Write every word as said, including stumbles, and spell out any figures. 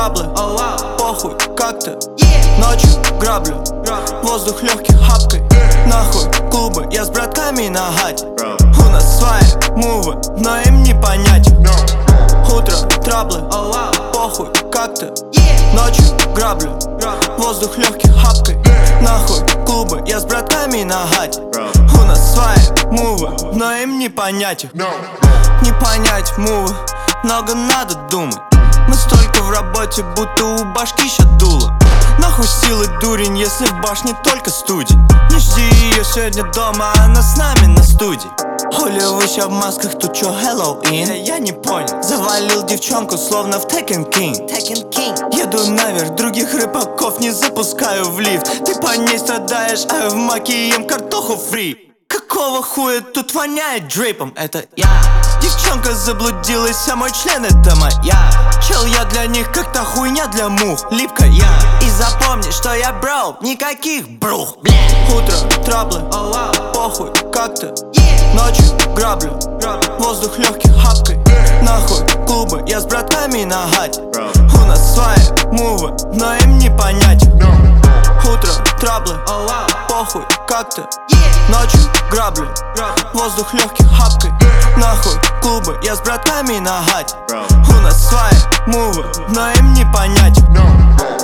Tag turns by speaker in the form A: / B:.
A: траблы, похуй, как-то ночью граблю, воздух легкий хапкой. Нахуй клубы, я с братками на гате. У нас свои мувы, но им не понять. Утро, траблы, похуй, как-то ночью граблю, воздух легкий хапкой. Нахуй клубы, я с братками на гате. У нас свои мувы, но им не понять. Не понять мувы, много надо думать. Мы столько в работе, будто у башки ща дуло. Нахуй силы дурень, если в башне только студень. Не жди ее сегодня дома, она с нами на студии. Хули вы ща в масках, тут чё Хэллоуин? Я не понял. Завалил девчонку, словно в Tekken King. Tekken King. Еду наверх, других рыбаков не запускаю в лифт. Ты по ней страдаешь, а в маке ем картоху фри. Какого хуя тут воняет дрейпом? Это я. Девчонка заблудилась, а мой член это моя. Чел, я для них как-то хуйня для мух. Липкая. И запомни, что я бро, никаких брух. Утро, траблы, похуй, как-то ночью граблю, воздух легкий хапкой. Нахуй клубы, я с братками на гате. У нас свои мувы, но им не понять. Утро, траблы, похуй, как-то ночью граблю, воздух легкий хапкой. Нахуй клубы, я с братками на гате. У нас свои мувы, но им не понять.